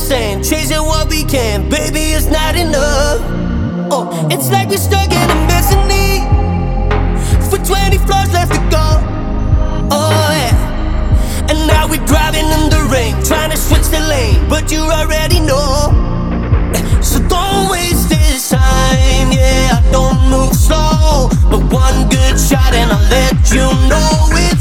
sand, chasing what we can. Baby, it's not enough. Oh, it's like we're stuck in a mezzanine for 20 floors left to go. Oh yeah. And now we're driving in the rain, trying to switch the lane, but you already know. So don't waste this time, yeah. I don't move slow, but one good shot and I'll let you know it.